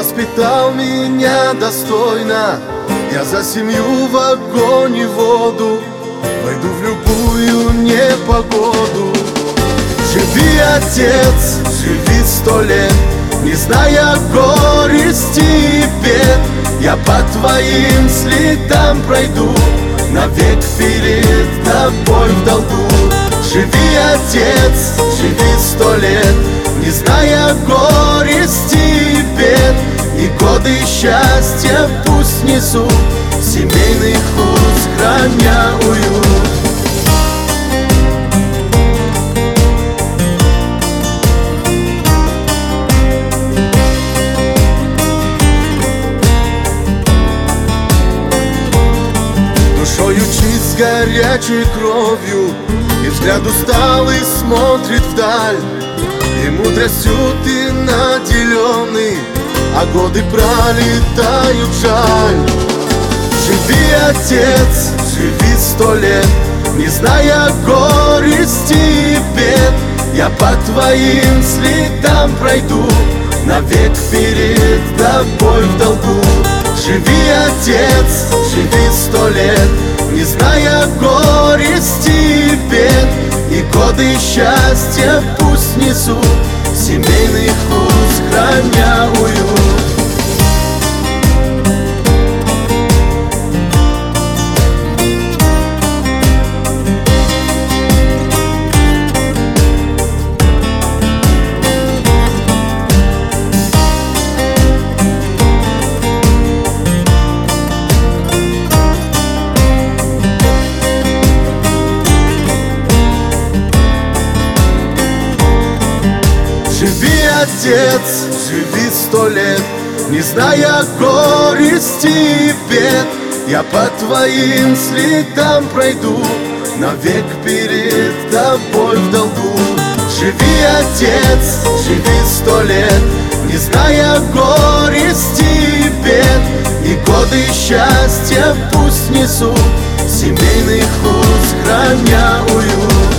воспитал меня достойно. Я за семью в огонь и воду войду в любую непогоду. Живи, отец, живи 100 лет, не зная горести и бед. Я по твоим следам пройду, навек перед тобой в долгу. Живи, отец, живи 100 лет, не зная горести и бед. И годы счастья пусть несут семейных уз, храня уют. Душою чист, горячей кровью, и взгляд усталый смотрит вдаль. И мудростью ты наделенный, а годы пролетают жаль. Живи, отец, живи 100 лет, не зная горести и бед. Я по твоим следам пройду, навек перед тобой в долгу. Живи, отец, живи 100 лет, не зная горести и бед. И годы счастья пусть несут семейных уз, храня уют. Живи, отец, живи 100 лет, не зная горести и бед. Я по твоим следам пройду, навек перед тобой в долгу. Живи, отец, живи 100 лет, не зная горести и бед. И годы счастья пусть несут семейных уз, храня уют.